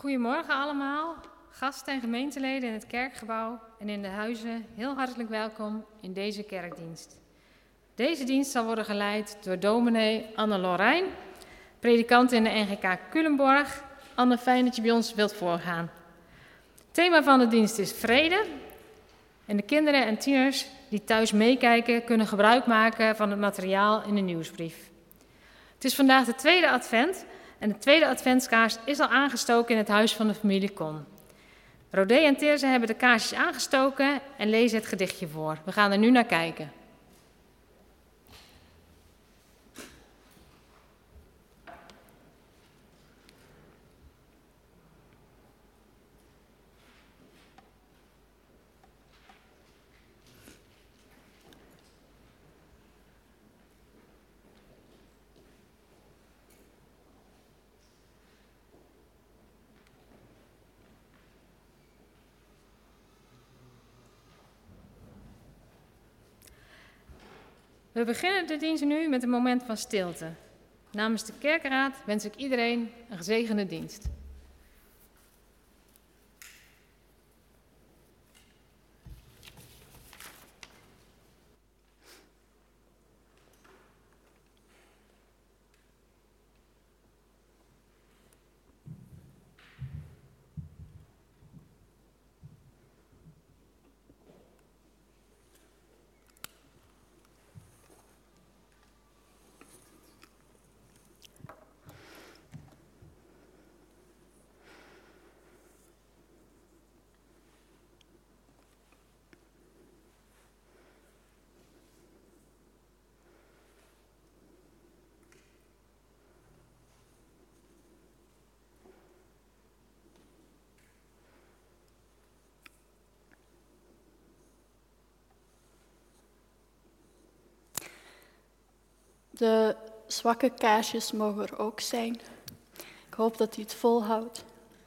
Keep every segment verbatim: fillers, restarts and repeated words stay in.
Goedemorgen allemaal, gasten en gemeenteleden in het kerkgebouw en in de huizen. Heel hartelijk welkom in deze kerkdienst. Deze dienst zal worden geleid door dominee Anne Lorijn, predikant in de N G K Culemborg. Anne, fijn dat je bij ons wilt voorgaan. Het thema van de dienst is vrede. En de kinderen en tieners die thuis meekijken kunnen gebruik maken van het materiaal in de nieuwsbrief. Het is vandaag de tweede advent en de tweede adventskaars is al aangestoken in het huis van de familie Kon. Rodé en Teerse hebben de kaarsjes aangestoken en lezen het gedichtje voor. We gaan er nu naar kijken. We beginnen de dienst nu met een moment van stilte. Namens de kerkraad wens ik iedereen een gezegende dienst. De zwakke kaarsjes mogen er ook zijn. Ik hoop dat u het volhoudt.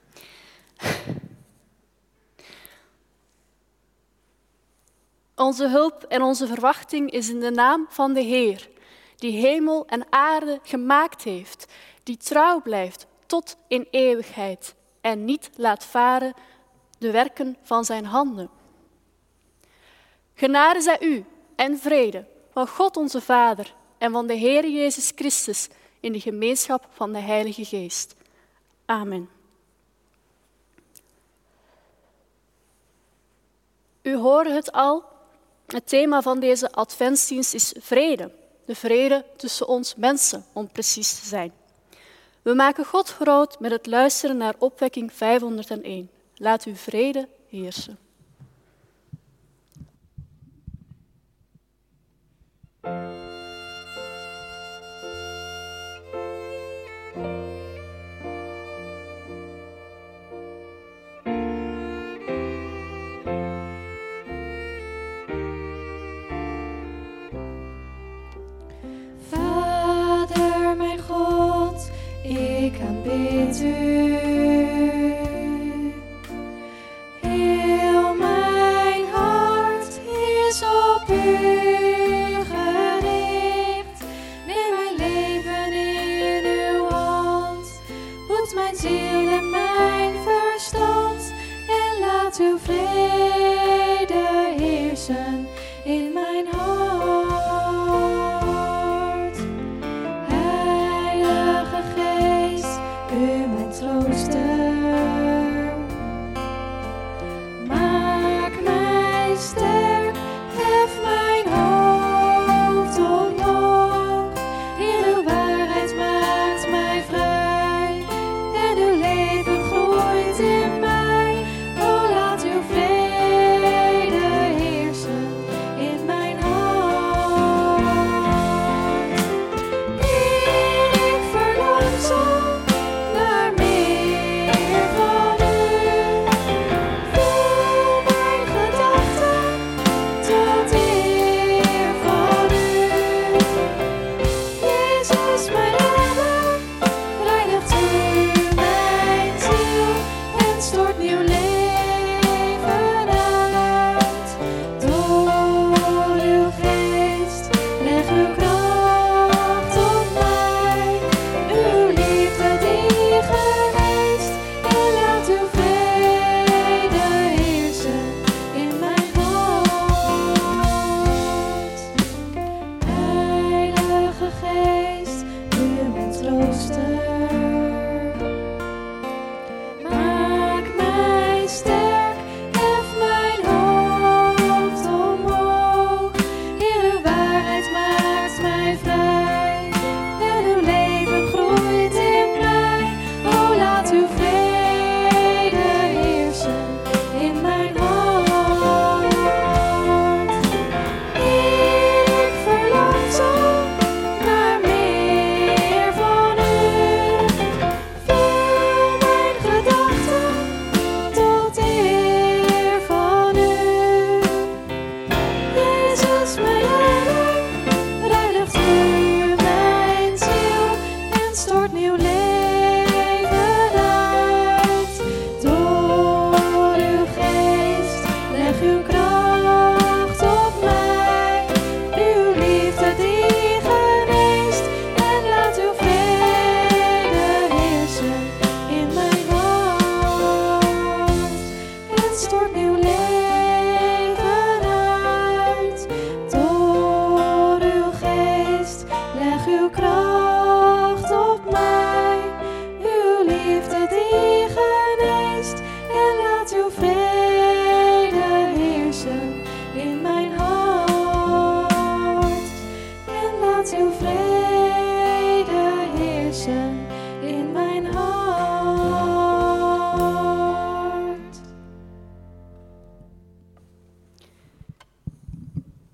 Onze hulp en onze verwachting is in de naam van de Heer, die hemel en aarde gemaakt heeft, die trouw blijft tot in eeuwigheid en niet laat varen de werken van zijn handen. Genade zij u en vrede van God onze Vader en van de Heer Jezus Christus in de gemeenschap van de Heilige Geest. Amen. U hoorde het al, het thema van deze adventsdienst is vrede. De vrede tussen ons mensen, om precies te zijn. We maken God groot met het luisteren naar opwekking vijfhonderdéén. Laat uw vrede heersen. Ik aanbid u, heel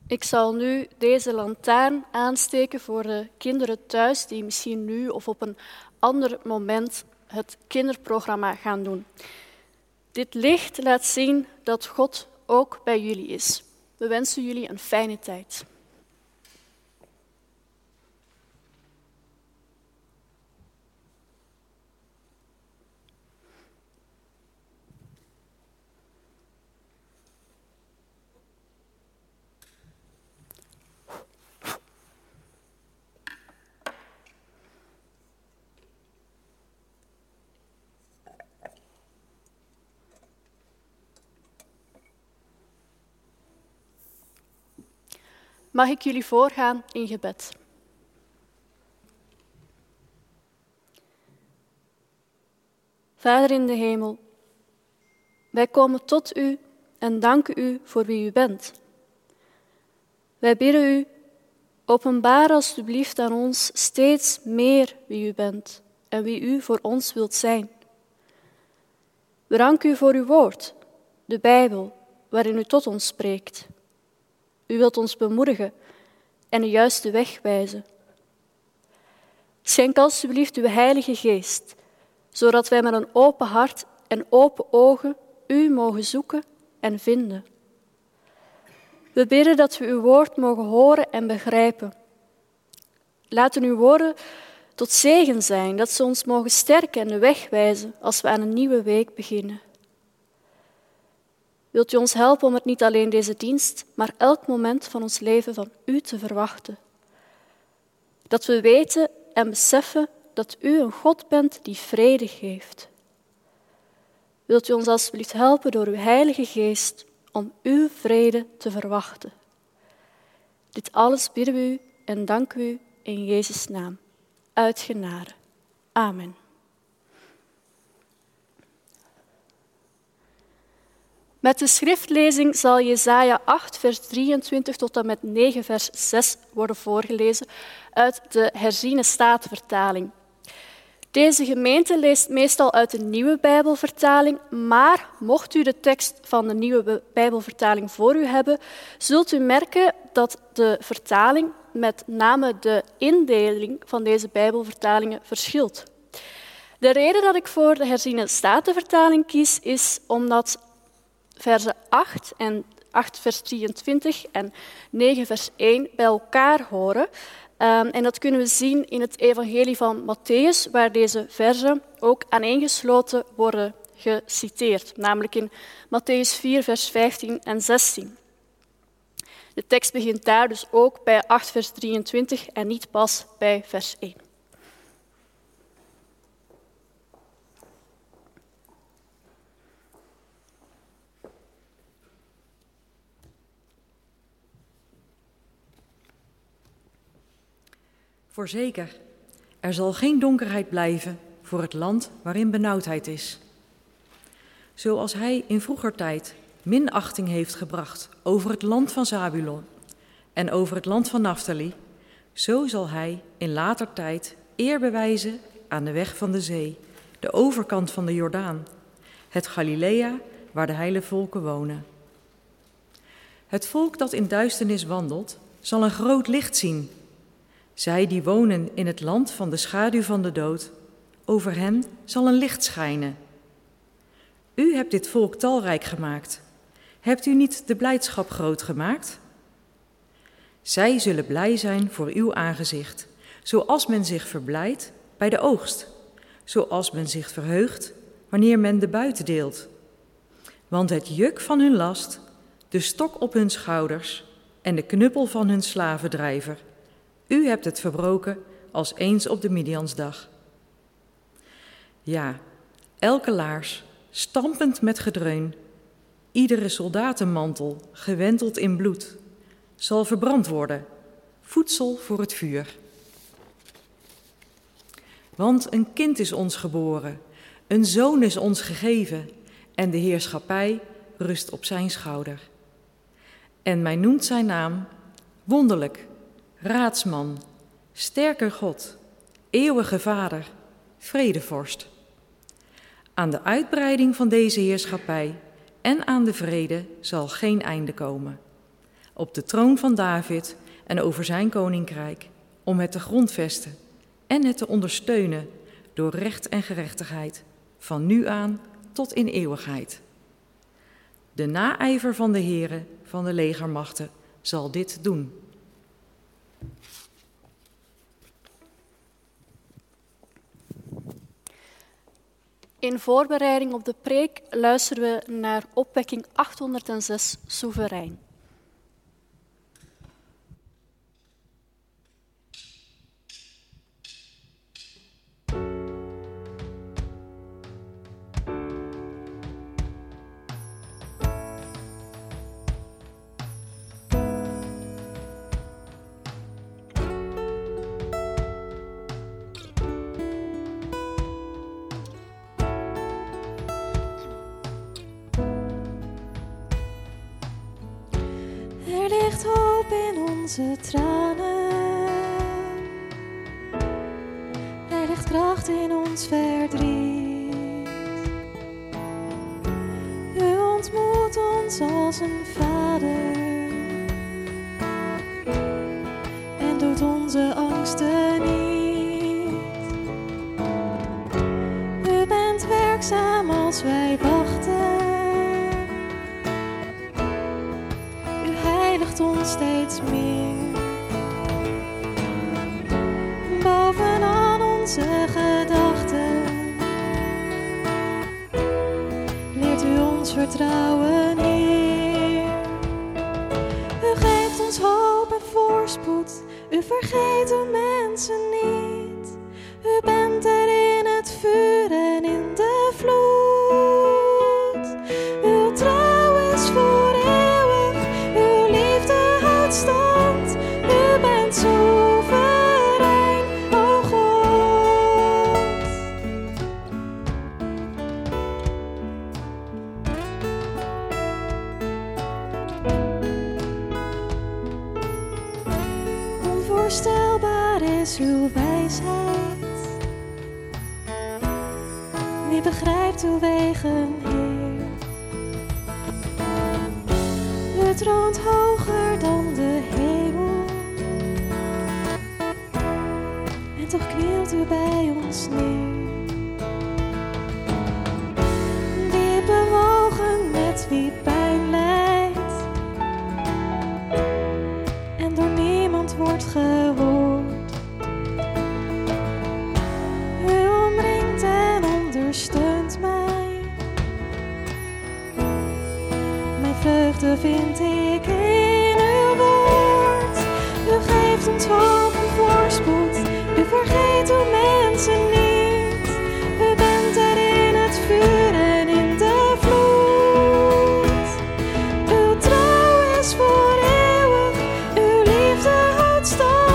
Ik zal nu deze lantaarn aansteken voor de kinderen thuis die misschien nu of op een ander moment het kinderprogramma gaan doen. Dit licht laat zien dat God ook bij jullie is. We wensen jullie een fijne tijd. Mag ik jullie voorgaan in gebed? Vader in de hemel, wij komen tot u en danken u voor wie u bent. Wij bidden u, openbaar alstublieft aan ons steeds meer wie u bent en wie u voor ons wilt zijn. We danken u voor uw woord, de Bijbel, waarin u tot ons spreekt. U wilt ons bemoedigen en de juiste weg wijzen. Schenk alstublieft uw Heilige Geest, zodat wij met een open hart en open ogen u mogen zoeken en vinden. We bidden dat we uw woord mogen horen en begrijpen. Laten uw woorden tot zegen zijn, dat ze ons mogen sterken en de weg wijzen als we aan een nieuwe week beginnen. Wilt u ons helpen om het niet alleen deze dienst, maar elk moment van ons leven van u te verwachten. Dat we weten en beseffen dat u een God bent die vrede geeft. Wilt u ons alsjeblieft helpen door uw Heilige Geest om uw vrede te verwachten. Dit alles bidden we u en danken u in Jezus' naam. Uit genade. Amen. Met de schriftlezing zal Jesaja acht, vers drieëntwintig tot en met negen, vers zes worden voorgelezen uit de herziene statenvertaling. Deze gemeente leest meestal uit de nieuwe Bijbelvertaling, maar mocht u de tekst van de nieuwe Bijbelvertaling voor u hebben, zult u merken dat de vertaling, met name de indeling van deze Bijbelvertalingen, verschilt. De reden dat ik voor de herziene statenvertaling kies, is omdat versen acht, en acht vers drieëntwintig en negen vers één bij elkaar horen. Um, en dat kunnen we zien in het evangelie van Mattheüs, waar deze versen ook aaneengesloten worden geciteerd, namelijk in Mattheüs vier, vers vijftien en zestien. De tekst begint daar dus ook bij acht vers drieëntwintig en niet pas bij vers één. Voorzeker, er zal geen donkerheid blijven voor het land waarin benauwdheid is. Zoals hij in vroeger tijd minachting heeft gebracht over het land van Zabulon en over het land van Naftali, zo zal hij in later tijd eer bewijzen aan de weg van de zee, de overkant van de Jordaan, het Galilea waar de heidevolken wonen. Het volk dat in duisternis wandelt, zal een groot licht zien. Zij die wonen in het land van de schaduw van de dood, over hen zal een licht schijnen. U hebt dit volk talrijk gemaakt. Hebt u niet de blijdschap groot gemaakt? Zij zullen blij zijn voor uw aangezicht, zoals men zich verblijdt bij de oogst, zoals men zich verheugt wanneer men de buit deelt. Want het juk van hun last, de stok op hun schouders en de knuppel van hun slavendrijver, u hebt het verbroken als eens op de Midiansdag. Ja, elke laars, stampend met gedreun, iedere soldatenmantel, gewenteld in bloed, zal verbrand worden, voedsel voor het vuur. Want een kind is ons geboren, een zoon is ons gegeven, en de heerschappij rust op zijn schouder. En mij noemt zijn naam wonderlijk, raadsman, sterke God, eeuwige Vader, vredevorst. Aan de uitbreiding van deze heerschappij en aan de vrede zal geen einde komen, op de troon van David en over zijn koninkrijk, om het te grondvesten en het te ondersteunen door recht en gerechtigheid, van nu aan tot in eeuwigheid. De naijver van de Heere van de legermachten zal dit doen. In voorbereiding op de preek luisteren we naar opwekking achthonderdzes, Soeverein. Er ligt hoop in onze tranen, er ligt kracht in ons verdriet. U ontmoet ons als een vader en doet onze angsten niet. U bent werkzaam als wij wachten. Ons steeds meer bovenaan onze gedachten leert u ons vertrouwen, Heer. U geeft ons hoop en voorspoed, u vergeet de mensen niet. U bent er in het vuur en in de vloed. Uw trouw is voor eeuwig, uw liefde houdt stand. U bent soeverein, o God. Onvoorstelbaar is uw wijsheid. Wie begrijpt uw wegen, Heer? U troont hoger dan de hemel, en toch knielt u bij ons neer. Diep bewogen met wie pijn lijdt, en door niemand wordt gehoord. U omringt en ondersteunt mij. Mijn vreugde vind ik in uw woord. U geeft ons hoop en voorspoed. U vergeet uw mensen niet. U bent er in het vuur en in de vloed. Uw trouw is voor eeuwig. Uw liefde houdt stand.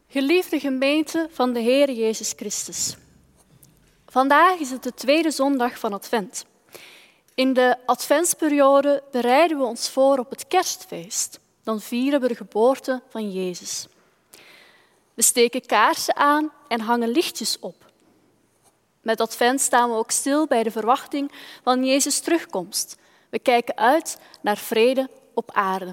Geliefde gemeente van de Heer Jezus Christus. Vandaag is het de tweede zondag van Advent. In de Adventsperiode bereiden we ons voor op het kerstfeest. Dan vieren we de geboorte van Jezus. We steken kaarsen aan en hangen lichtjes op. Met Advent staan we ook stil bij de verwachting van Jezus' terugkomst. We kijken uit naar vrede op aarde.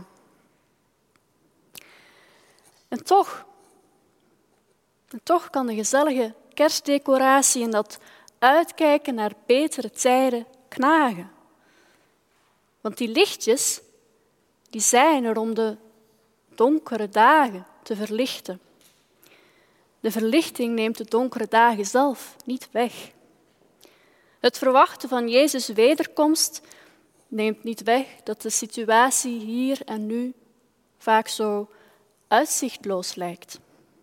En toch, en toch kan de gezellige kerstdecoratie en dat uitkijken naar betere tijden knagen. Want die lichtjes, die zijn er om de donkere dagen te verlichten. De verlichting neemt de donkere dagen zelf niet weg. Het verwachten van Jezus' wederkomst neemt niet weg dat de situatie hier en nu vaak zo uitzichtloos lijkt.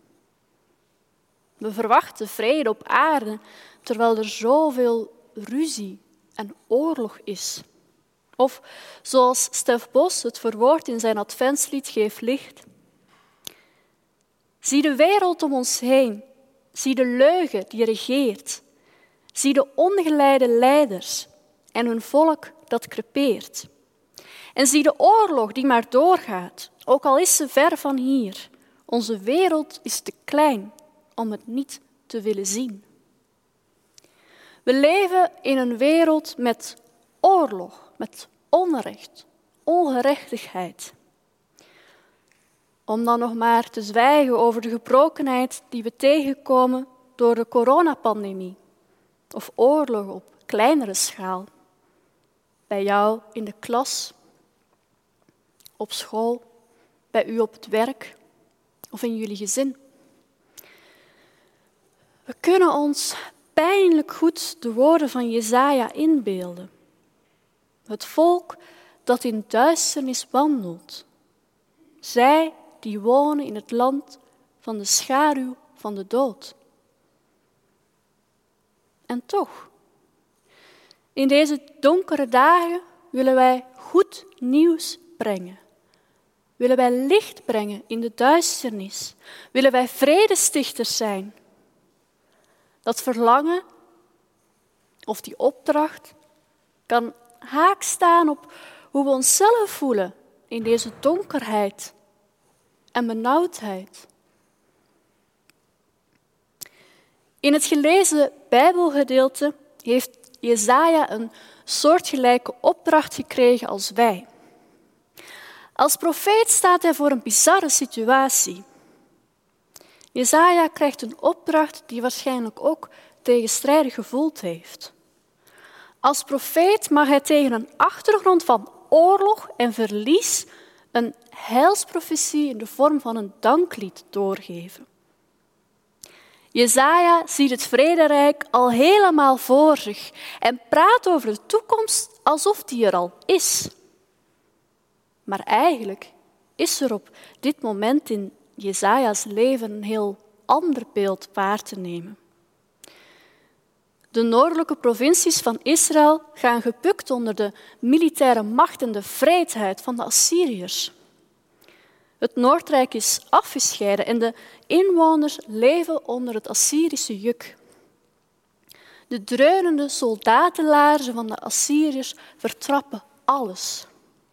We verwachten vrede op aarde, terwijl er zoveel ruzie en oorlog is. Of, zoals Stef Bos het verwoordt in zijn adventslied Geef licht. Zie de wereld om ons heen. Zie de leugen die regeert. Zie de ongeleide leiders en hun volk dat crepeert. En zie de oorlog die maar doorgaat, ook al is ze ver van hier. Onze wereld is te klein om het niet te willen zien. We leven in een wereld met oorlog, met onrecht, ongerechtigheid. Om dan nog maar te zwijgen over de gebrokenheid die we tegenkomen door de coronapandemie of oorlog op kleinere schaal. Bij jou in de klas, op school, bij u op het werk of in jullie gezin. We kunnen ons pijnlijk goed de woorden van Jesaja inbeelden. Het volk dat in duisternis wandelt. Zij die wonen in het land van de schaduw van de dood. En toch, in deze donkere dagen willen wij goed nieuws brengen. Willen wij licht brengen in de duisternis. Willen wij vredestichters zijn. Dat verlangen of die opdracht kan haak staan op hoe we onszelf voelen in deze donkerheid en benauwdheid. In het gelezen Bijbelgedeelte heeft Jesaja een soortgelijke opdracht gekregen als wij. Als profeet staat hij voor een bizarre situatie. Jesaja krijgt een opdracht die waarschijnlijk ook tegenstrijdig gevoeld heeft. Als profeet mag hij tegen een achtergrond van oorlog en verlies een heilsprofetie in de vorm van een danklied doorgeven. Jesaja ziet het vrederijk al helemaal voor zich en praat over de toekomst alsof die er al is. Maar eigenlijk is er op dit moment in Jesaja's leven een heel ander beeld waar te nemen. De noordelijke provincies van Israël gaan gebukt onder de militaire macht en de vreedheid van de Assyriërs. Het Noordrijk is afgescheiden en de inwoners leven onder het Assyrische juk. De dreunende soldatenlaarzen van de Assyriërs vertrappen alles.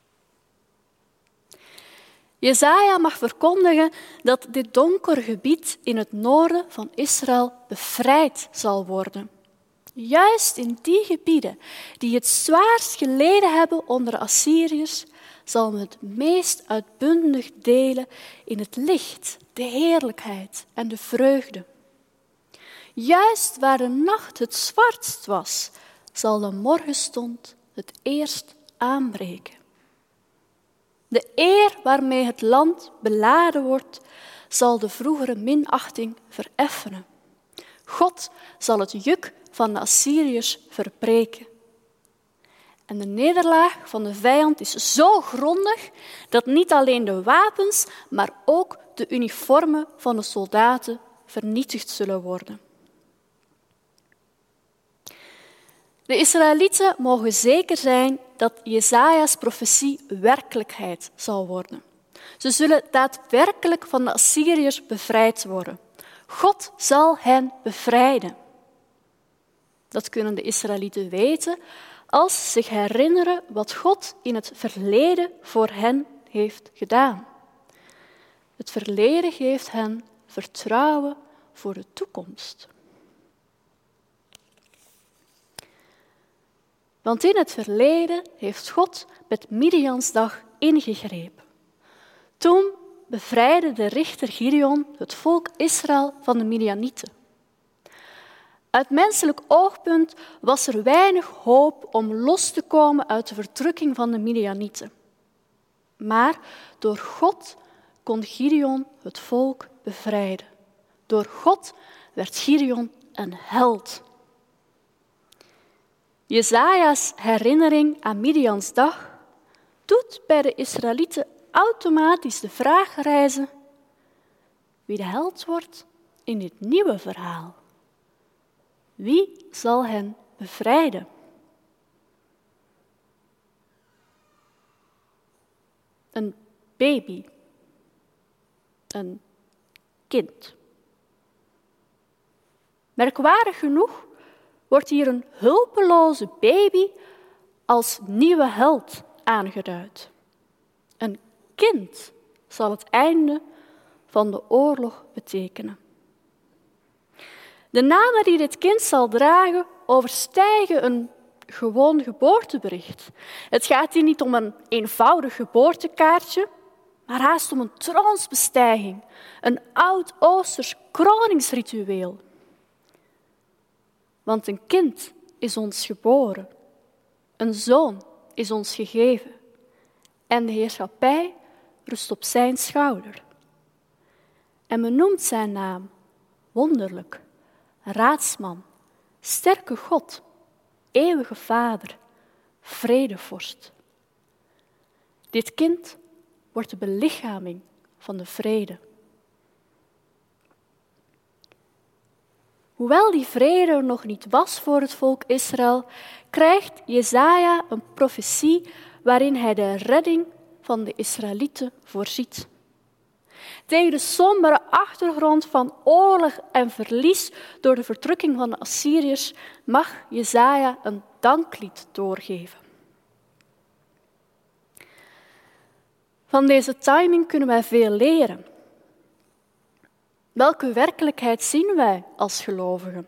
Jesaja mag verkondigen dat dit donkere gebied in het noorden van Israël bevrijd zal worden. Juist in die gebieden die het zwaarst geleden hebben onder de Assyriërs, zal men het meest uitbundig delen in het licht, de heerlijkheid en de vreugde. Juist waar de nacht het zwartst was, zal de morgenstond het eerst aanbreken. De eer waarmee het land beladen wordt, zal de vroegere minachting vereffenen. God zal het juk van de Assyriërs verbreken. En de nederlaag van de vijand is zo grondig dat niet alleen de wapens, maar ook de uniformen van de soldaten vernietigd zullen worden. De Israëlieten mogen zeker zijn dat Jesaja's profetie werkelijkheid zal worden. Ze zullen daadwerkelijk van de Assyriërs bevrijd worden. God zal hen bevrijden. Dat kunnen de Israëlieten weten als ze zich herinneren wat God in het verleden voor hen heeft gedaan. Het verleden geeft hen vertrouwen voor de toekomst. Want in het verleden heeft God met Midiansdag ingegrepen. Toen bevrijdde de richter Gideon het volk Israël van de Midianieten. Uit menselijk oogpunt was er weinig hoop om los te komen uit de verdrukking van de Midianieten. Maar door God kon Gideon het volk bevrijden. Door God werd Gideon een held. Jesaja's herinnering aan Midians dag doet bij de Israëlieten automatisch de vraag rijzen wie de held wordt in dit nieuwe verhaal. Wie zal hen bevrijden? Een baby. Een kind. Merkwaardig genoeg wordt hier een hulpeloze baby als nieuwe held aangeduid. Een kind zal het einde van de oorlog betekenen. De namen die dit kind zal dragen overstijgen een gewoon geboortebericht. Het gaat hier niet om een eenvoudig geboortekaartje, maar haast om een troonsbestijging, een oud-Oosters kroningsritueel. Want een kind is ons geboren, een zoon is ons gegeven en de heerschappij rust op zijn schouder. En men noemt zijn naam wonderlijk, raadsman, sterke God, eeuwige Vader, vredevorst. Dit kind wordt de belichaming van de vrede. Hoewel die vrede er nog niet was voor het volk Israël, krijgt Jesaja een profetie waarin hij de redding van de Israëlieten voorziet. Tegen de sombere achtergrond van oorlog en verlies door de verdrukking van de Assyriërs mag Jesaja een danklied doorgeven. Van deze timing kunnen wij veel leren. Welke werkelijkheid zien wij als gelovigen?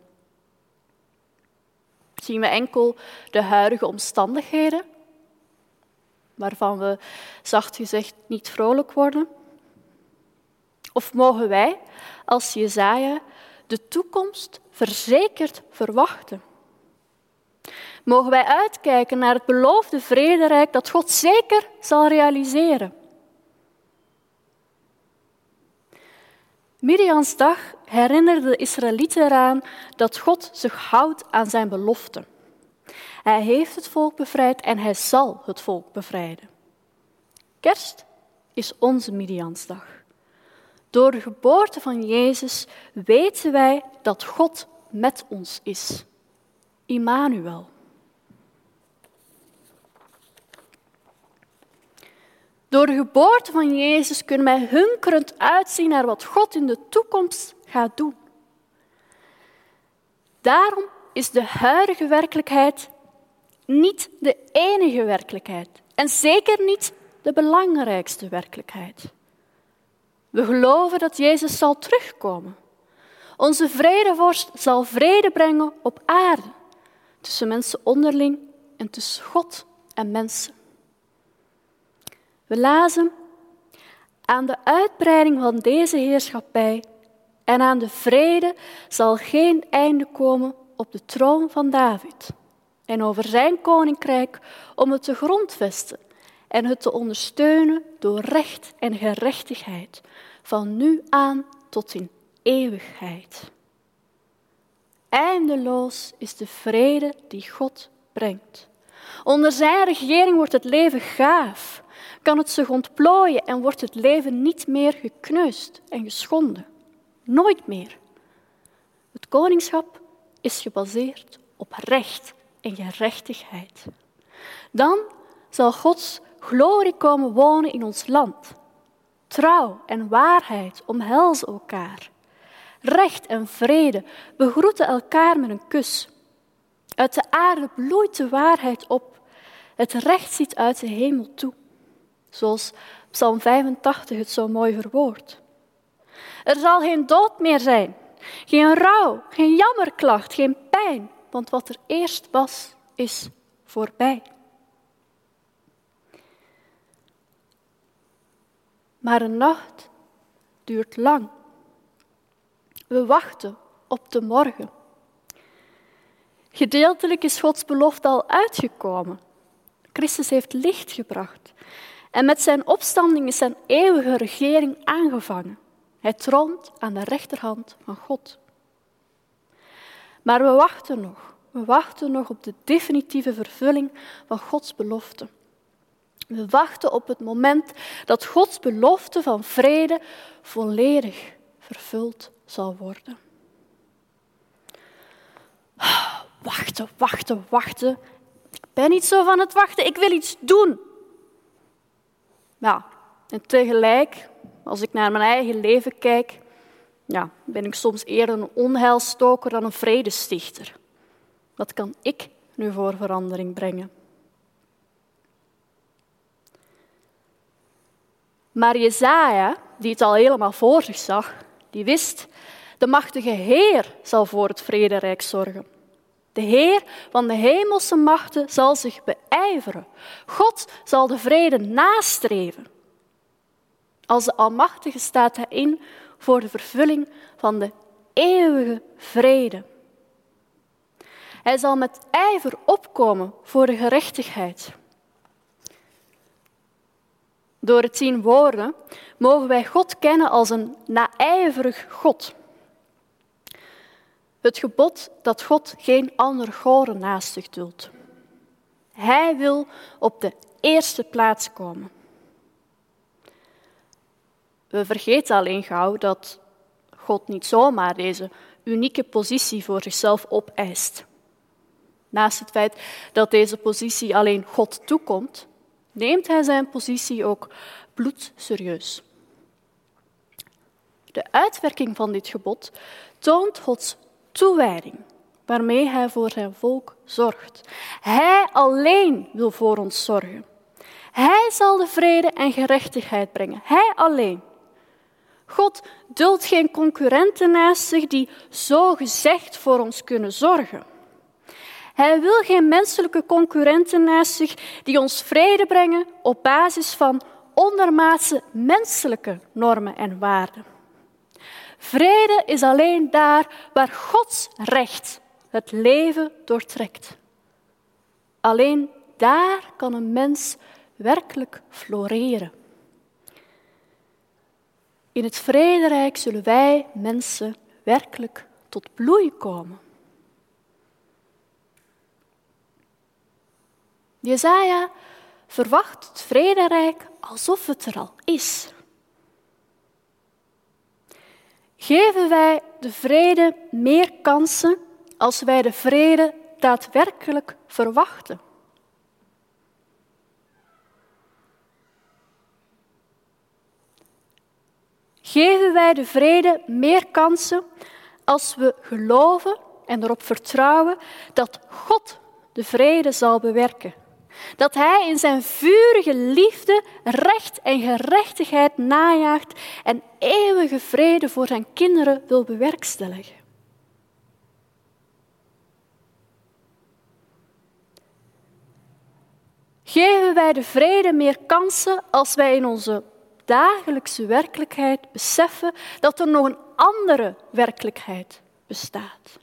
Zien we enkel de huidige omstandigheden, waarvan we zacht gezegd niet vrolijk worden? Of mogen wij, als Jesaja, de toekomst verzekerd verwachten? Mogen wij uitkijken naar het beloofde vrederijk dat God zeker zal realiseren? Midians dag herinnerde de Israëlieten eraan dat God zich houdt aan zijn belofte. Hij heeft het volk bevrijd en hij zal het volk bevrijden. Kerst is onze Midiansdag. Door de geboorte van Jezus weten wij dat God met ons is. Immanuel. Door de geboorte van Jezus kunnen wij hunkerend uitzien naar wat God in de toekomst gaat doen. Daarom is de huidige werkelijkheid niet de enige werkelijkheid en zeker niet de belangrijkste werkelijkheid. We geloven dat Jezus zal terugkomen. Onze vredevorst zal vrede brengen op aarde, tussen mensen onderling en tussen God en mensen. We lazen: aan de uitbreiding van deze heerschappij en aan de vrede zal geen einde komen op de troon van David en over zijn koninkrijk om het te grondvesten en het te ondersteunen door recht en gerechtigheid, van nu aan tot in eeuwigheid. Eindeloos is de vrede die God brengt. Onder zijn regering wordt het leven gaaf, kan het zich ontplooien en wordt het leven niet meer gekneusd en geschonden. Nooit meer. Het koningschap is gebaseerd op recht en gerechtigheid. Dan zal Gods glorie komen wonen in ons land. trouw en waarheid omhelzen elkaar. Recht en vrede begroeten elkaar met een kus. Uit de aarde bloeit de waarheid op. Het recht ziet uit de hemel toe. Zoals Psalm vijfentachtig het zo mooi verwoordt. Er zal geen dood meer zijn, geen rouw, geen jammerklacht, geen pijn, want wat er eerst was, is voorbij. Maar een nacht duurt lang. We wachten op de morgen. Gedeeltelijk is Gods belofte al uitgekomen. Christus heeft licht gebracht. En met zijn opstanding is zijn eeuwige regering aangevangen. Hij troont aan de rechterhand van God. Maar we wachten nog. We wachten nog op de definitieve vervulling van Gods belofte. We wachten op het moment dat Gods belofte van vrede volledig vervuld zal worden. Wachten, wachten, wachten. Ik ben niet zo van het wachten, ik wil iets doen. Ja, en tegelijk, als ik naar mijn eigen leven kijk, ja, ben ik soms eerder een onheilstoker dan een vredestichter. Wat kan ik nu voor verandering brengen? Maar Jesaja, die het al helemaal voor zich zag, die wist, de machtige Heer zal voor het vrederijk zorgen. De Heer van de hemelse machten zal zich beijveren. God zal de vrede nastreven. Als de Almachtige staat hij in voor de vervulling van de eeuwige vrede. Hij zal met ijver opkomen voor de gerechtigheid. Door het tien woorden mogen wij God kennen als een naijverig God. Het gebod dat God geen andere goden naast zich duldt. Hij wil op de eerste plaats komen. We vergeten alleen gauw dat God niet zomaar deze unieke positie voor zichzelf opeist. Naast het feit dat deze positie alleen God toekomt, neemt hij zijn positie ook bloedserieus. De uitwerking van dit gebod toont Gods toewijding, waarmee hij voor zijn volk zorgt. Hij alleen wil voor ons zorgen. Hij zal de vrede en gerechtigheid brengen. Hij alleen. God duldt geen concurrenten naast zich die zogezegd voor ons kunnen zorgen. Hij wil geen menselijke concurrenten naast zich die ons vrede brengen op basis van ondermaatse menselijke normen en waarden. Vrede is alleen daar waar Gods recht het leven doortrekt. Alleen daar kan een mens werkelijk floreren. In het vrederijk zullen wij mensen werkelijk tot bloei komen. Jesaja verwacht het vrederijk alsof het er al is. Geven wij de vrede meer kansen als wij de vrede daadwerkelijk verwachten? Geven wij de vrede meer kansen als we geloven en erop vertrouwen dat God de vrede zal bewerken? Dat hij in zijn vurige liefde recht en gerechtigheid najaagt en eeuwige vrede voor zijn kinderen wil bewerkstelligen. Geven wij de vrede meer kansen als wij in onze dagelijkse werkelijkheid beseffen dat er nog een andere werkelijkheid bestaat?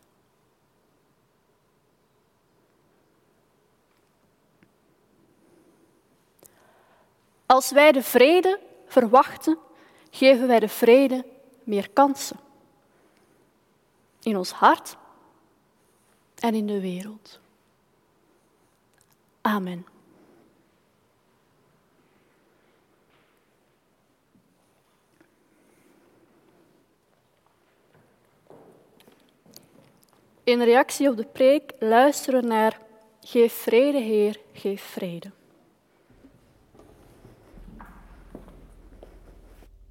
Als wij de vrede verwachten, geven wij de vrede meer kansen. In ons hart en in de wereld. Amen. In reactie op de preek luisteren naar Geef vrede, Heer, geef vrede.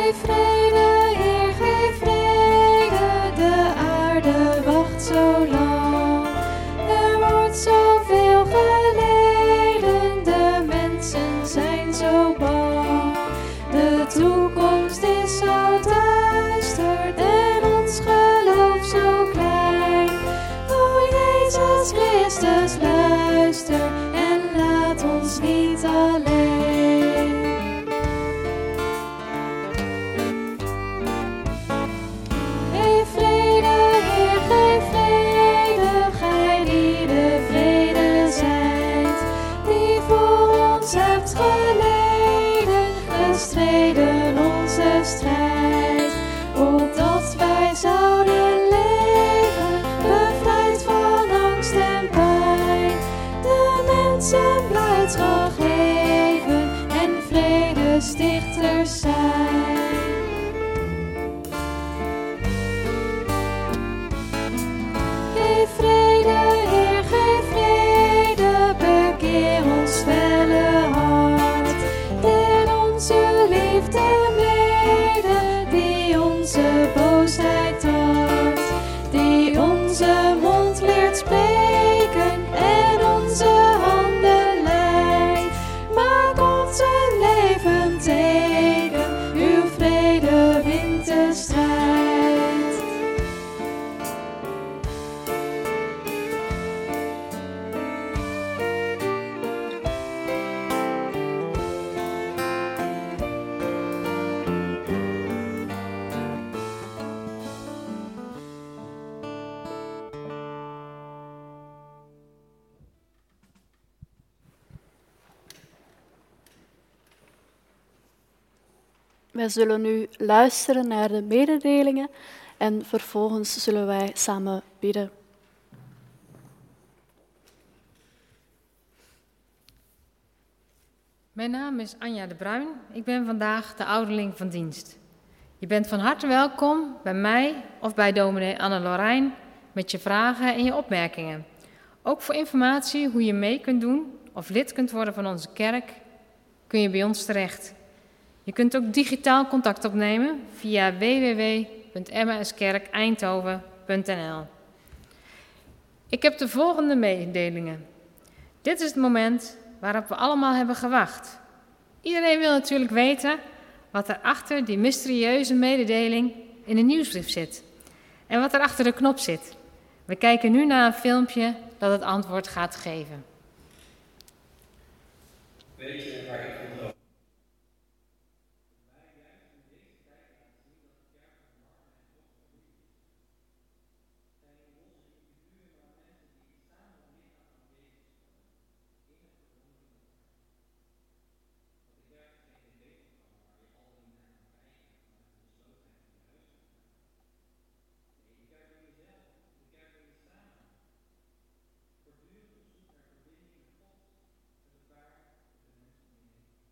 Geef vrede, Heer, geef vrede, de aarde wacht zo lang. Er wordt zoveel geleden, de mensen zijn zo bang. De toekomst is zo duister en ons geloof zo klein. O Jezus Christus, luister en laat ons niet alleen. Geef vrede, Heer, geef vrede, gij die de vrede zijt, die voor ons hebt geleden, gestreden onze strijd, opdat wij zouden leven, bevrijd van angst en pijn, de mensen blijdschap geven en vredestichters zijn. Geef vrede, Heer, geef vrede, bekeer ons felle hart. Deel onze liefde mede, die onze boosheid tart, die onze mond leert spreken en onze handen leidt. Maak ons een leven teken, uw vrede wint de strijd. Wij zullen nu luisteren naar de mededelingen en vervolgens zullen wij samen bidden. Mijn naam is Anja de Bruin. Ik ben vandaag de ouderling van dienst. Je bent van harte welkom bij mij of bij dominee Anne-Lorijn met je vragen en je opmerkingen. Ook voor informatie hoe je mee kunt doen of lid kunt worden van onze kerk, kun je bij ons terecht. Je kunt ook digitaal contact opnemen via w w w punt m a s kerk eindhoven punt n l. Ik heb de volgende mededelingen. Dit is het moment waarop we allemaal hebben gewacht. Iedereen wil natuurlijk weten wat er achter die mysterieuze mededeling in de nieuwsbrief zit. En wat er achter de knop zit. We kijken nu naar een filmpje dat het antwoord gaat geven. Weet je waar ik van droom? Voortdurend op zoek naar verbinding met God, met elkaar, met de mensen om je heen.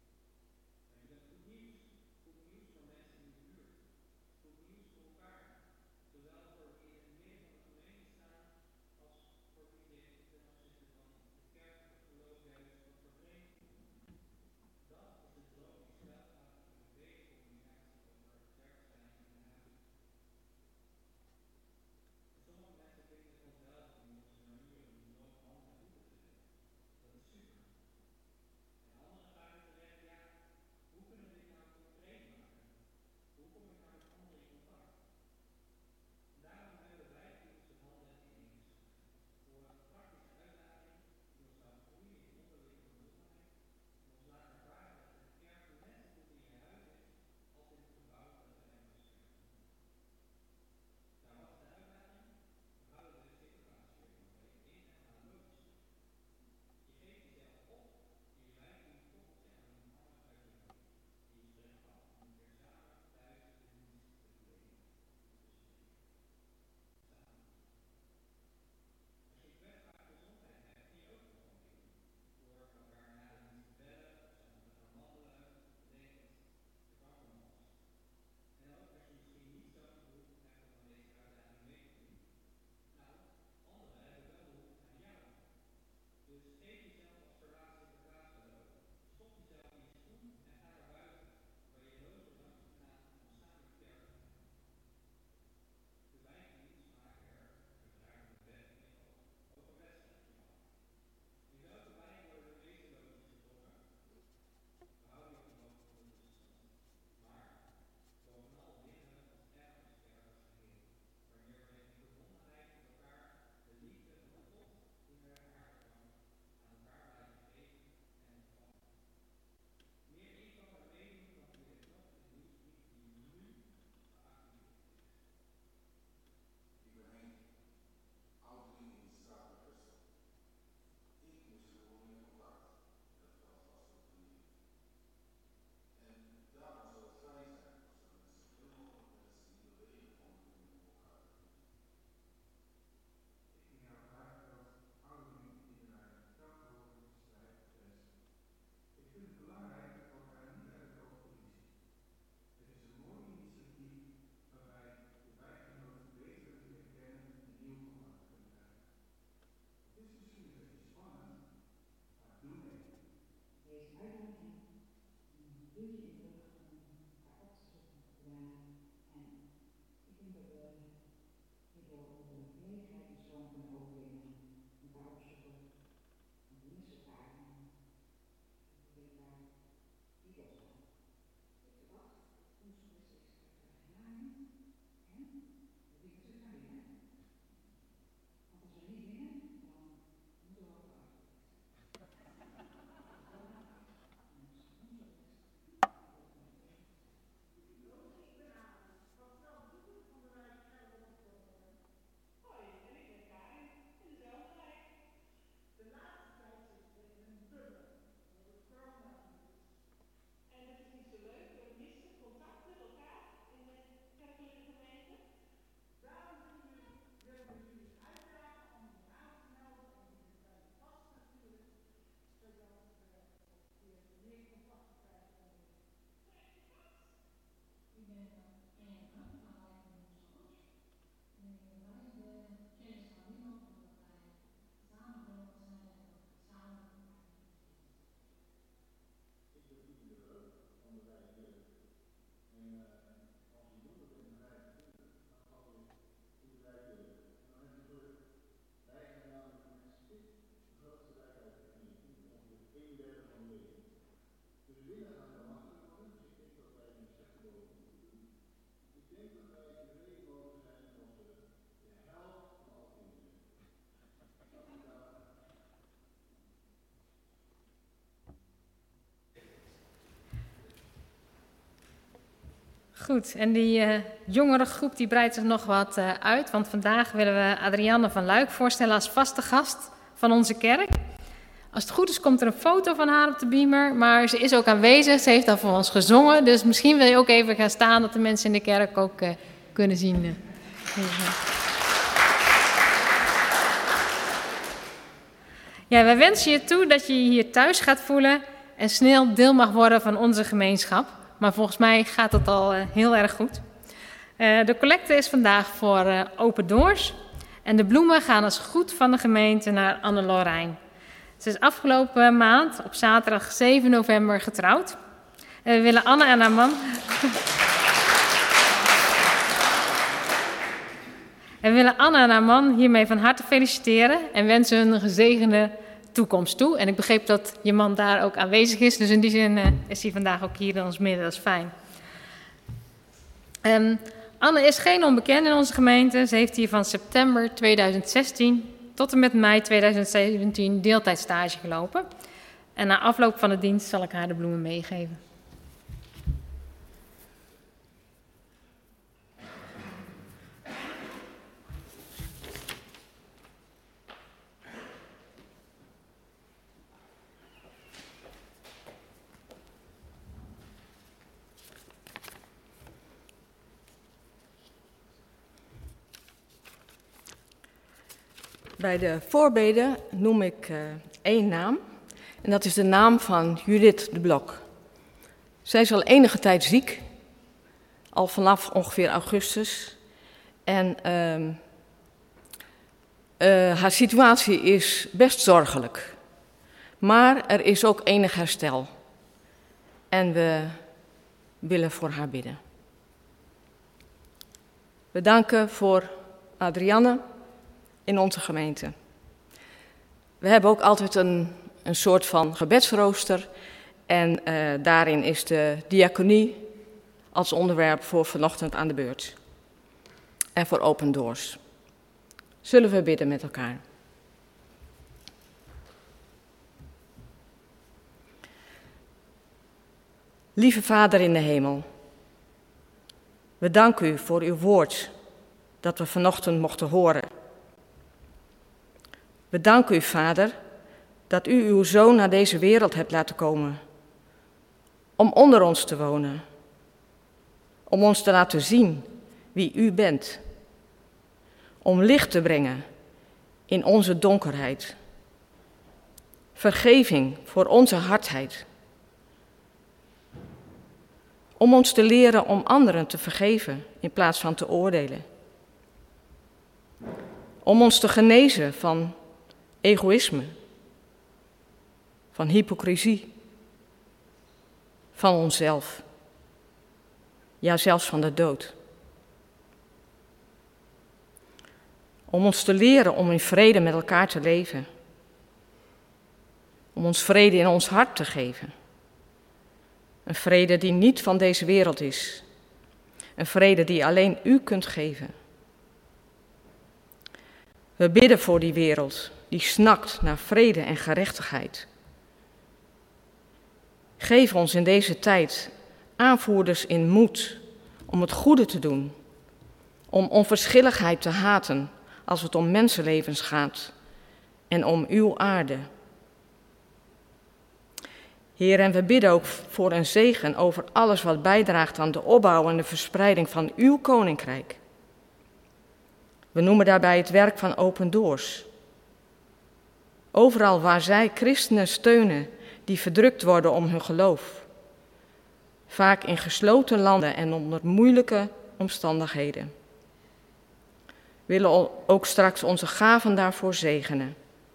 Goed, en die uh, jongere groep die breidt zich nog wat uh, uit, want vandaag willen we Adrianne van Luik voorstellen als vaste gast van onze kerk. Als het goed is komt er een foto van haar op de beamer, maar ze is ook aanwezig, ze heeft al voor ons gezongen, dus misschien wil je ook even gaan staan dat de mensen in de kerk ook uh, kunnen zien. Uh. Ja, wij wensen je toe dat je je hier thuis gaat voelen en snel deel mag worden van onze gemeenschap. Maar volgens mij gaat het al uh, heel erg goed. Uh, de collecte is vandaag voor uh, Open Doors. En de bloemen gaan als goed van de gemeente naar Anne Lorijn. Ze is afgelopen maand op zaterdag zeven november getrouwd. En we willen Anne en haar man... en we willen Anne en haar man hiermee van harte feliciteren en wensen hun een gezegende toekomst toe. En ik begreep dat je man daar ook aanwezig is, dus in die zin uh, is hij vandaag ook hier in ons midden, dat is fijn. Um, Anne is geen onbekende in onze gemeente. Ze heeft hier van september tweeduizend zestien tot en met mei tweeduizend zeventien deeltijdstage gelopen. En na afloop van de dienst zal ik haar de bloemen meegeven. Bij de voorbeden noem ik uh, één naam. En dat is de naam van Judith de Blok. Zij is al enige tijd ziek. Al vanaf ongeveer augustus. En uh, uh, haar situatie is best zorgelijk. Maar er is ook enig herstel. En we willen voor haar bidden. We danken voor Adrianne in onze gemeente. We hebben ook altijd een, een soort van gebedsrooster. En uh, daarin is de diaconie als onderwerp voor vanochtend aan de beurt. En voor Open Doors. Zullen we bidden met elkaar? Lieve Vader in de hemel. We danken u voor uw woord dat we vanochtend mochten horen. We danken u, Vader, dat u uw Zoon naar deze wereld hebt laten komen. Om onder ons te wonen. Om ons te laten zien wie u bent. Om licht te brengen in onze donkerheid. Vergeving voor onze hardheid. Om ons te leren om anderen te vergeven in plaats van te oordelen. Om ons te genezen van egoïsme, van hypocrisie, van onszelf. Ja, zelfs van de dood. Om ons te leren om in vrede met elkaar te leven. Om ons vrede in ons hart te geven. Een vrede die niet van deze wereld is. Een vrede die alleen u kunt geven. We bidden voor die wereld die snakt naar vrede en gerechtigheid. Geef ons in deze tijd aanvoerders in moed om het goede te doen. Om onverschilligheid te haten als het om mensenlevens gaat en om uw aarde. Heer, en we bidden ook voor een zegen over alles wat bijdraagt aan de opbouw en de verspreiding van uw koninkrijk. We noemen daarbij het werk van Open Doors. Overal waar zij christenen steunen die verdrukt worden om hun geloof. Vaak in gesloten landen en onder moeilijke omstandigheden. We willen ook straks onze gaven daarvoor zegenen.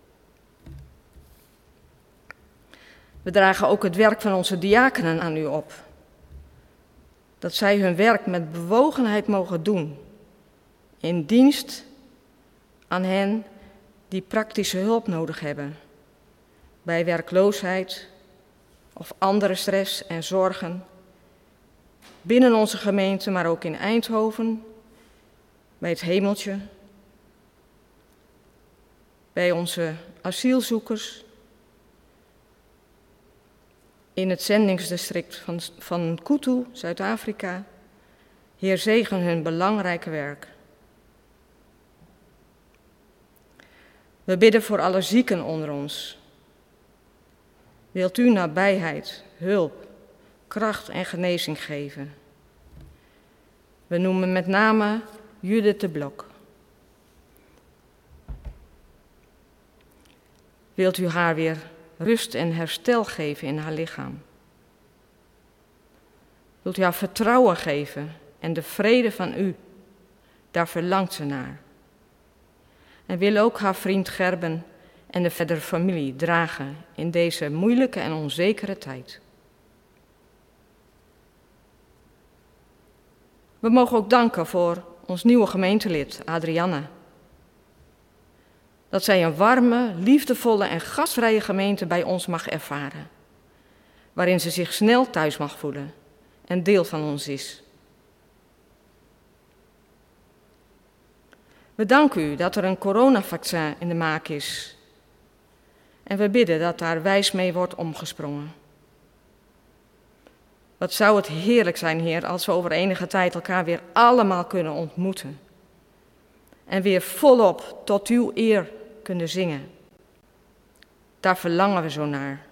We dragen ook het werk van onze diakenen aan u op. Dat zij hun werk met bewogenheid mogen doen. In dienst aan hen die praktische hulp nodig hebben. Bij werkloosheid of andere stress en zorgen. Binnen onze gemeente, maar ook in Eindhoven. Bij het Hemeltje. Bij onze asielzoekers. In het zendingsdistrict van, van Kutu, Zuid-Afrika. Heer, zegen hun belangrijke werk. We bidden voor alle zieken onder ons. Wilt u nabijheid, hulp, kracht en genezing geven? We noemen met name Judith de Blok. Wilt u haar weer rust en herstel geven in haar lichaam? Wilt u haar vertrouwen geven en de vrede van u? Daar verlangt ze naar. En wil ook haar vriend Gerben en de verdere familie dragen in deze moeilijke en onzekere tijd. We mogen ook danken voor ons nieuwe gemeentelid, Adrianne. Dat zij een warme, liefdevolle en gastvrije gemeente bij ons mag ervaren. Waarin ze zich snel thuis mag voelen en deel van ons is. We danken u dat er een coronavaccin in de maak is. En we bidden dat daar wijs mee wordt omgesprongen. Wat zou het heerlijk zijn, Heer, als we over enige tijd elkaar weer allemaal kunnen ontmoeten. En weer volop tot uw eer kunnen zingen. Daar verlangen we zo naar.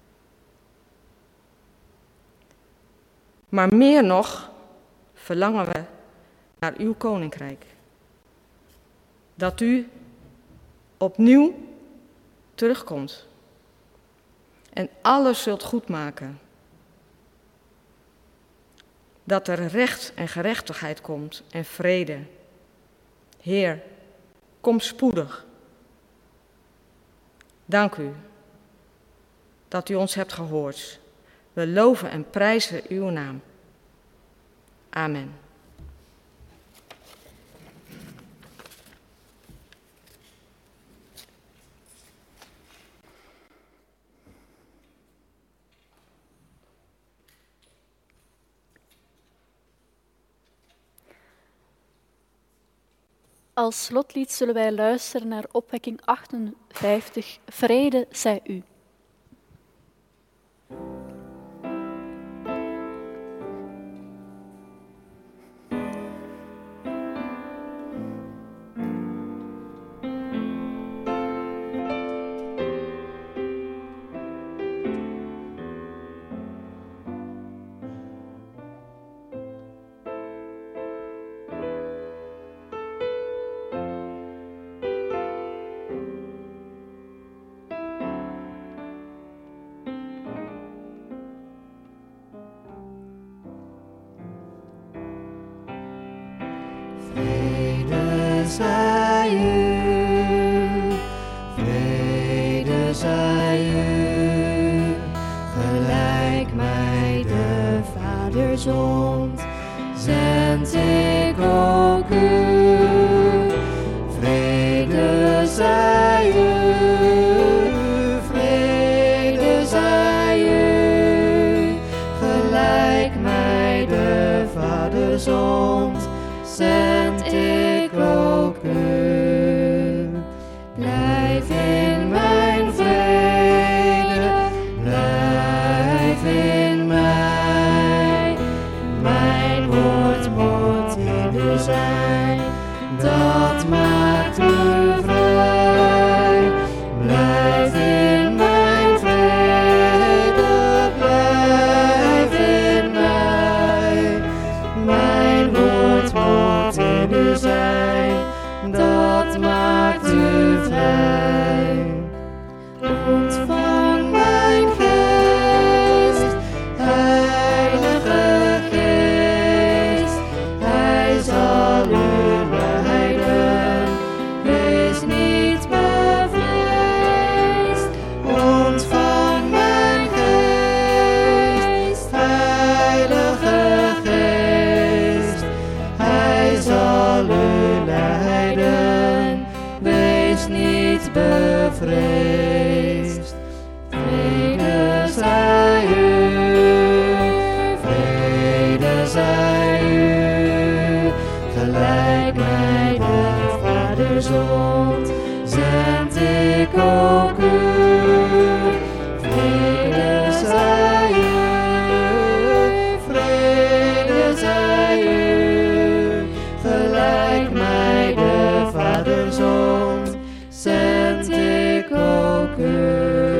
Maar meer nog verlangen we naar uw koninkrijk. Dat u opnieuw terugkomt en alles zult goedmaken. Dat er recht en gerechtigheid komt en vrede. Heer, kom spoedig. Dank u dat u ons hebt gehoord. We loven en prijzen uw naam. Amen. Als slotlied zullen wij luisteren naar opwekking achtenvijftig, Vrede zij u. Vrede zij u, vrede zij u, gelijk mij de Vader zond, zend ik ook u. Vrede zij u, vrede zij u, gelijk mij de Vader zond, zend ik ook u. Blijf in mijn vrede, blijf in mij. Mijn woord moet in u zijn, dat maakt u vrij. Blijf in mijn vrede, blijf in mij. Mijn woord moet in u zijn, dat maakt u vrij. Ontvang mijn geest, Heilige Geest, Hij zal u leiden, wees niet bevreesd. Ontvang mijn geest, Heilige Geest, Hij zal u leiden, wees niet bevreesd. Vrede zij u, vrede zij u, gelijk mij de Vader zond, zend ik ook u. Vrede zij u, vrede zij u, gelijk mij de Vader zond, zend ik ook u.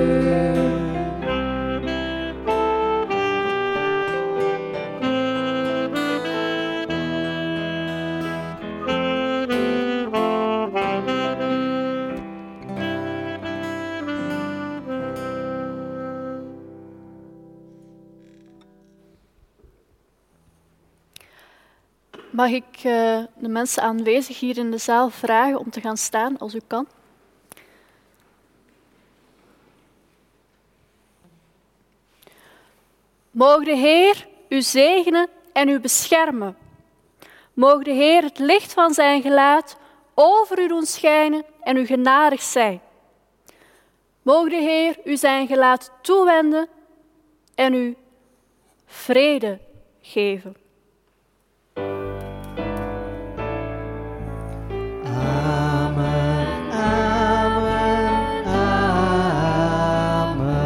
Mag ik uh, de mensen aanwezig hier in de zaal vragen om te gaan staan, als u kan? Mogen de Heer u zegenen en u beschermen. Mogen de Heer het licht van zijn gelaat over u doen schijnen en u genadig zijn. Mogen de Heer u zijn gelaat toewenden en u vrede geven. Amen, amen, amen.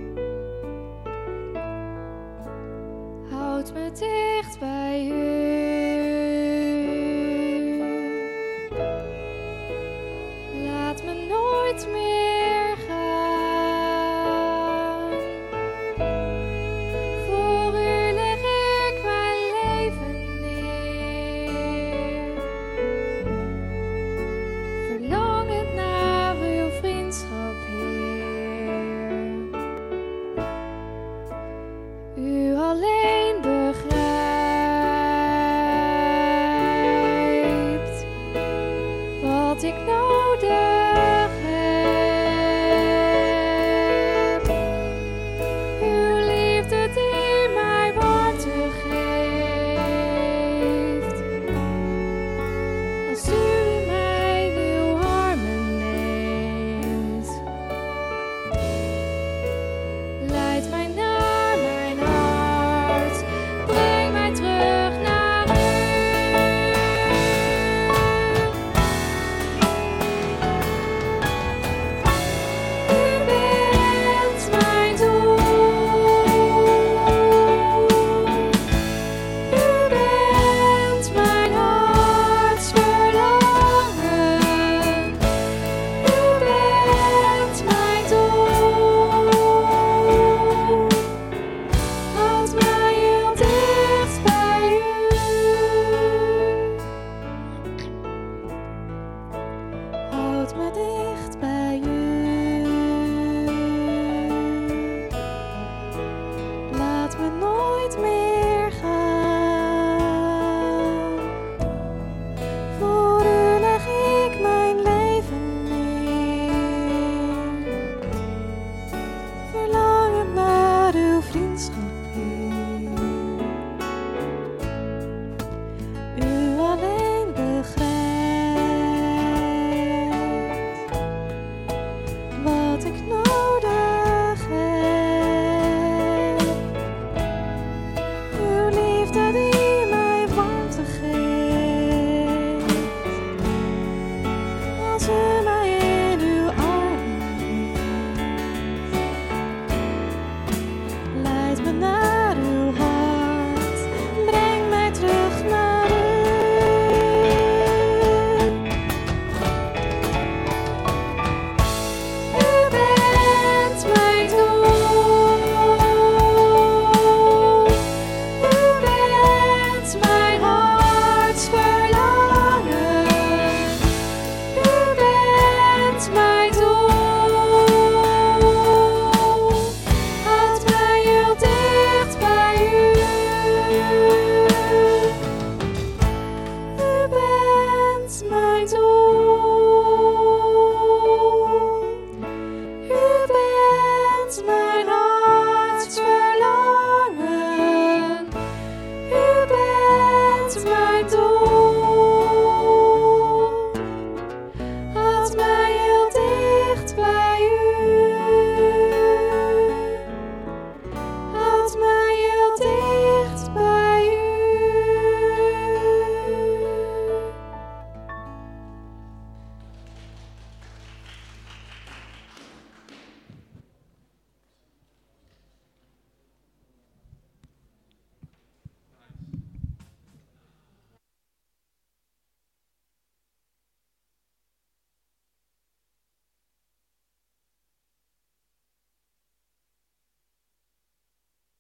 Houd me dicht bij u.